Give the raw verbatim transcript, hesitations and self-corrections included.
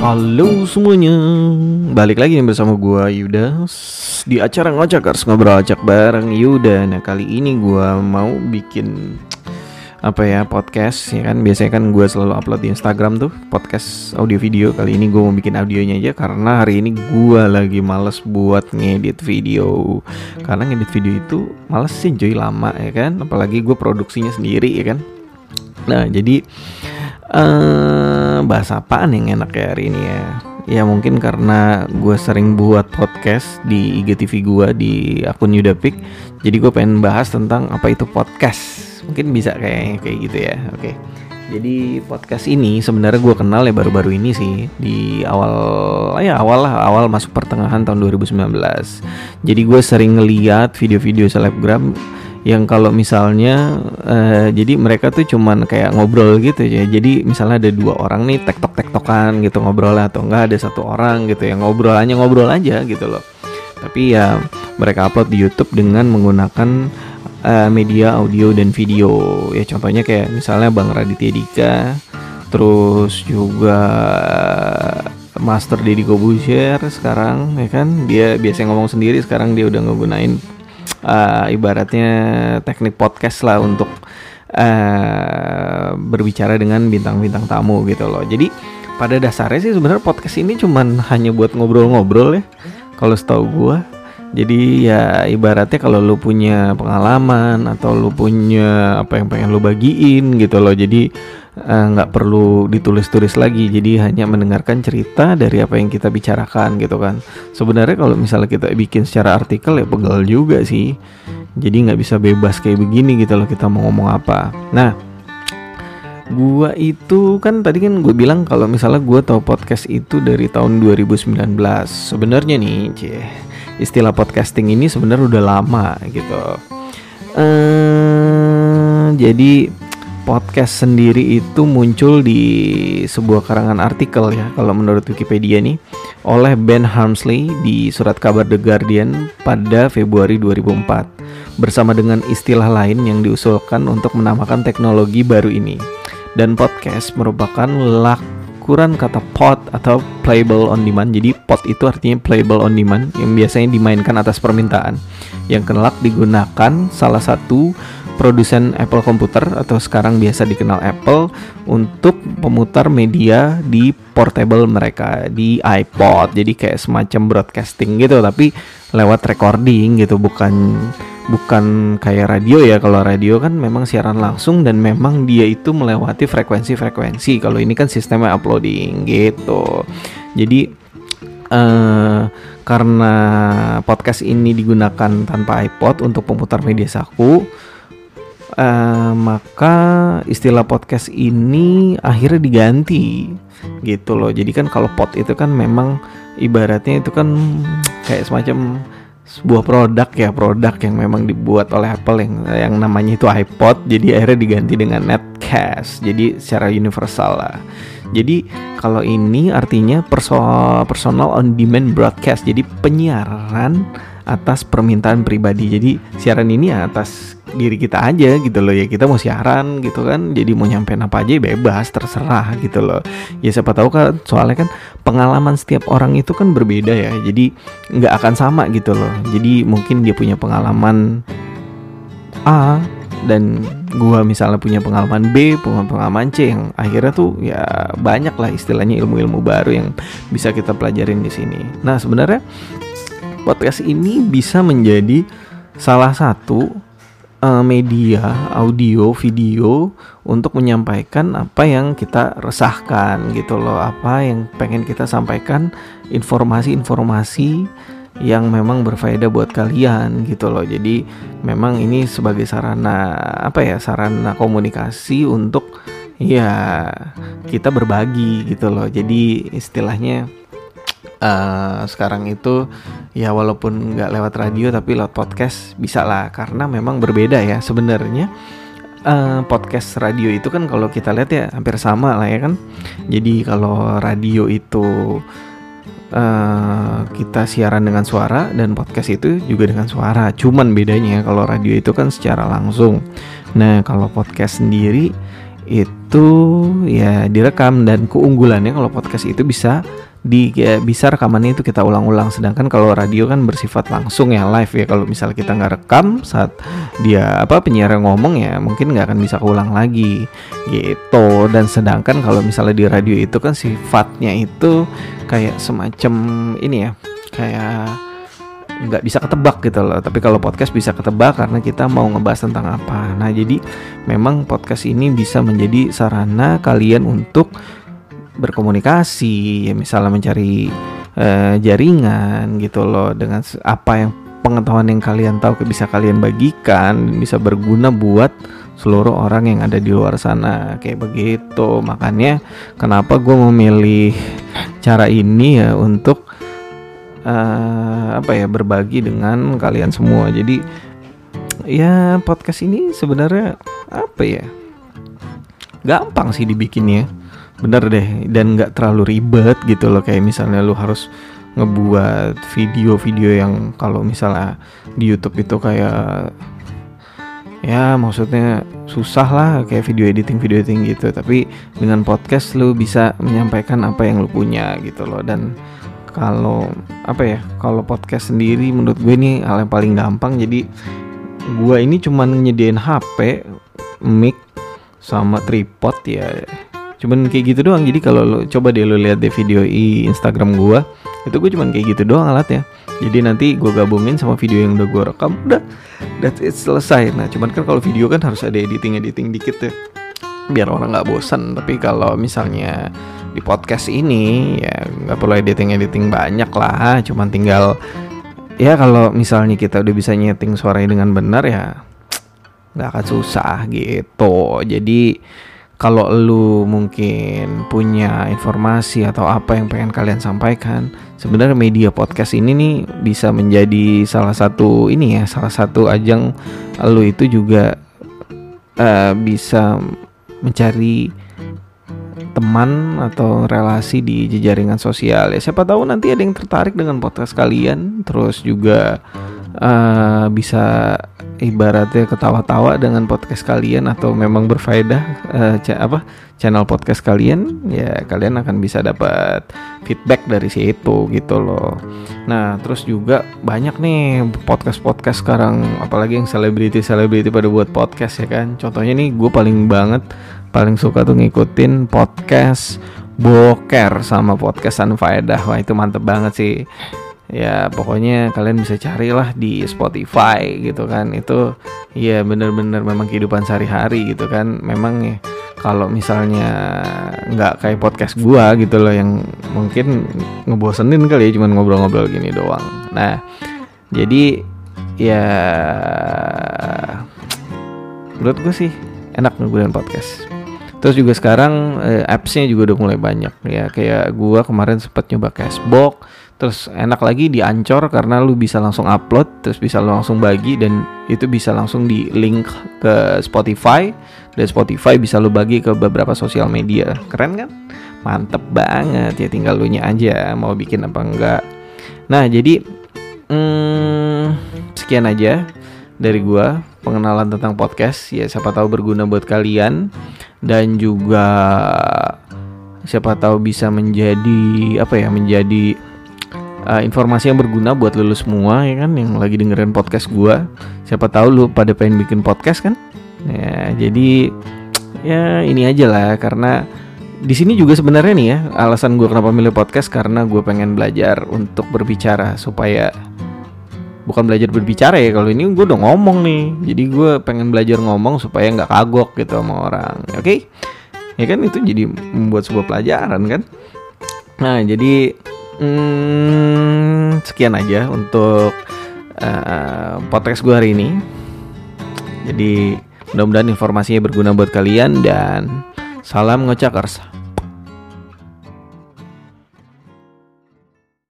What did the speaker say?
Halo semuanya, balik lagi nih bersama gue Yuda di acara Ngocakers, ngobrol acak bareng Yuda. Nah kali ini gue mau bikin apa ya, podcast ya kan. Biasanya kan gue selalu upload di Instagram tuh podcast audio video. Kali ini gue mau bikin audionya aja karena hari ini gue lagi males buat ngedit video. Karena ngedit video itu males sih cuy, lama ya kan. Apalagi gue produksinya sendiri ya kan. Nah jadi Uh, bahas apaan yang enak ya hari ini ya? Ya mungkin karena gue sering buat podcast di I G T V gue di akun Yudapik. Jadi gue pengen bahas tentang apa itu podcast. Mungkin bisa kayak kayak gitu ya. Oke. Jadi podcast ini sebenarnya gue kenal ya baru-baru ini sih, di awal ya awal lah awal masuk pertengahan tahun dua ribu sembilan belas. Jadi gue sering ngeliat video-video selebgram yang kalau misalnya uh, jadi mereka tuh cuman kayak ngobrol gitu ya. Jadi misalnya ada dua orang nih tektok-tektokan gitu ngobrol, atau enggak ada satu orang gitu yang ngobrol hanya ngobrol aja gitu loh. Tapi ya mereka upload di YouTube dengan menggunakan uh, media audio dan video. Ya contohnya kayak misalnya Bang Raditya Dika, terus juga Master Deddy Corbuzier sekarang ya kan. Dia biasanya ngomong sendiri, sekarang dia udah ngegunain Uh, ibaratnya teknik podcast lah untuk uh, berbicara dengan bintang-bintang tamu gitu loh. Jadi pada dasarnya sih sebenarnya podcast ini cuman hanya buat ngobrol-ngobrol ya, kalau setahu gua. Jadi ya ibaratnya kalau lu punya pengalaman atau lu punya apa yang pengen lu bagiin gitu loh. Jadi nggak uh, perlu ditulis-tulis lagi, jadi hanya mendengarkan cerita dari apa yang kita bicarakan gitu kan. Sebenarnya kalau misalnya kita bikin secara artikel ya pegel juga sih, jadi nggak bisa bebas kayak begini gitu loh kita mau ngomong apa. Nah gua itu kan tadi kan gue bilang kalau misalnya gue tahu podcast itu dari tahun dua ribu sembilan belas. Sebenarnya nih cie, istilah podcasting ini sebenarnya udah lama gitu. uh, jadi podcast sendiri itu muncul di sebuah karangan artikel ya, kalau menurut Wikipedia nih, oleh Ben Harmsley di surat kabar The Guardian pada Februari dua ribu empat, bersama dengan istilah lain yang diusulkan untuk menamakan teknologi baru ini. Dan podcast merupakan lakuran kata pod atau playable on demand. Jadi pod itu artinya playable on demand, yang biasanya dimainkan atas permintaan, yang kelak digunakan salah satu produsen Apple komputer atau sekarang biasa dikenal Apple untuk pemutar media di portable mereka, di iPod. Jadi kayak semacam broadcasting gitu, tapi lewat recording gitu, bukan bukan kayak radio ya. Kalau radio kan memang siaran langsung dan memang dia itu melewati frekuensi-frekuensi. Kalau ini kan sistemnya uploading gitu. Jadi uh, karena podcast ini digunakan tanpa iPod untuk pemutar media saku, Uh, maka istilah podcast ini akhirnya diganti gitu loh. Jadi kan kalau pod itu kan memang ibaratnya itu kan kayak semacam sebuah produk ya, produk yang memang dibuat oleh Apple yang yang namanya itu iPod. Jadi akhirnya diganti dengan netcast. Jadi secara universal lah. Jadi kalau ini artinya perso- personal on demand broadcast. Jadi penyiaran atas permintaan pribadi. Jadi siaran ini atas diri kita aja gitu loh ya. Kita mau siaran gitu kan, jadi mau nyampein apa aja bebas, terserah gitu loh. Ya siapa tahu kan, soalnya kan pengalaman setiap orang itu kan berbeda ya. Jadi nggak akan sama gitu loh. Jadi mungkin dia punya pengalaman A dan gua misalnya punya pengalaman B, punya pengalaman C, yang akhirnya tuh ya banyak lah istilahnya ilmu-ilmu baru yang bisa kita pelajarin di sini. Nah sebenarnya podcast ini bisa menjadi salah satu uh, media audio video untuk menyampaikan apa yang kita resahkan gitu loh, apa yang pengen kita sampaikan, informasi-informasi yang memang berfaedah buat kalian gitu loh. Jadi memang ini sebagai sarana apa ya, sarana komunikasi untuk ya kita berbagi gitu loh. Jadi istilahnya Uh, sekarang itu ya walaupun nggak lewat radio tapi lewat podcast bisa lah, karena memang berbeda ya sebenarnya. Uh, podcast radio itu kan kalau kita lihat ya hampir sama lah ya kan. Jadi kalau radio itu uh, kita siaran dengan suara, dan podcast itu juga dengan suara. Cuman bedanya kalau radio itu kan secara langsung. Nah kalau podcast sendiri itu ya direkam, dan keunggulannya kalau podcast itu bisa di ya, bisa rekamannya itu kita ulang-ulang, sedangkan kalau radio kan bersifat langsung ya, live ya. Kalau misalnya kita nggak rekam saat dia apa penyiar ngomong ya mungkin nggak akan bisa keulang lagi gitu. Dan sedangkan kalau misalnya di radio itu kan sifatnya itu kayak semacam ini ya, kayak nggak bisa ketebak gitu loh. Tapi kalau podcast bisa ketebak karena kita mau ngebahas tentang apa. Nah jadi memang podcast ini bisa menjadi sarana kalian untuk berkomunikasi ya, misalnya mencari uh, jaringan gitu loh, dengan apa yang pengetahuan yang kalian tahu bisa kalian bagikan, bisa berguna buat seluruh orang yang ada di luar sana kayak begitu. Makanya kenapa gue memilih cara ini ya untuk uh, apa ya berbagi dengan kalian semua. Jadi ya podcast ini sebenarnya apa ya, gampang sih dibikinnya, bener deh, dan nggak terlalu ribet gitu loh. Kayak misalnya lu harus ngebuat video-video yang kalau misalnya di YouTube itu kayak ya maksudnya susah lah, kayak video editing video editing gitu. Tapi dengan podcast lu bisa menyampaikan apa yang lu punya gitu loh. Dan kalau apa ya, kalau podcast sendiri menurut gue ini hal yang paling gampang. Jadi gue ini cuman nyediain H P, mic sama tripod ya, cuman kayak gitu doang. Jadi kalau lo coba deh lo lihat deh video di Instagram gue, itu gue cuman kayak gitu doang alatnya. Jadi nanti gue gabungin sama video yang udah gue rekam, udah that's it, selesai. Nah cuman kan kalau video kan harus ada editing editing dikit ya, biar orang nggak bosan. Tapi kalau misalnya di podcast ini ya nggak perlu editing editing banyak lah, cuman tinggal ya kalau misalnya kita udah bisa nyeting suaranya dengan benar ya nggak akan susah gitu. Jadi kalau lu mungkin punya informasi atau apa yang pengen kalian sampaikan, sebenarnya media podcast ini nih bisa menjadi salah satu ini ya, salah satu ajang lu itu juga uh, bisa mencari teman atau relasi di jejaringan sosial ya. Siapa tahu nanti ada yang tertarik dengan podcast kalian, terus juga uh, bisa ibaratnya ketawa-tawa dengan podcast kalian, atau memang berfaedah uh, c- apa channel podcast kalian ya, kalian akan bisa dapat feedback dari situ gitu loh. Nah terus juga banyak nih podcast-podcast sekarang, apalagi yang selebriti-selebriti pada buat podcast ya kan. Contohnya nih gue paling banget paling suka tuh ngikutin podcast Boker sama podcast Unfaedah. Wah itu mantep banget sih. Ya pokoknya kalian bisa carilah di Spotify gitu kan. Itu ya bener-bener memang kehidupan sehari-hari gitu kan. Memang ya kalau misalnya nggak kayak podcast gua gitu loh, yang mungkin ngebosenin kali ya, cuman ngobrol-ngobrol gini doang. Nah jadi ya menurut gue sih enak nggunain podcast. Terus juga sekarang eh, apps-nya juga udah mulai banyak ya. Kayak gua kemarin sempet nyoba Castbox. Terus enak lagi di Anchor karena lu bisa langsung upload, terus bisa lu langsung bagi, dan itu bisa langsung di link ke Spotify. Dan Spotify bisa lu bagi ke beberapa sosial media. Keren kan? Mantep banget ya, tinggal lu nya aja mau bikin apa enggak. Nah jadi hmm, sekian aja dari gua pengenalan tentang podcast ya. Siapa tahu berguna buat kalian, dan juga siapa tahu bisa menjadi apa ya, menjadi uh, informasi yang berguna buat lu semua ya kan, yang lagi dengerin podcast gua. Siapa tahu lu pada pengen bikin podcast kan ya. Jadi ya ini aja lah, karena di sini juga sebenarnya nih ya, alasan gua kenapa milih podcast karena gua pengen belajar untuk berbicara, supaya bukan belajar berbicara ya, kalau ini gue udah ngomong nih, jadi gue pengen belajar ngomong supaya nggak kagok gitu sama orang, oke? Okay? Ya kan itu jadi membuat sebuah pelajaran kan. Nah jadi hmm, sekian aja untuk uh, podcast gue hari ini. Jadi mudah-mudahan informasinya berguna buat kalian, dan salam ngocakers.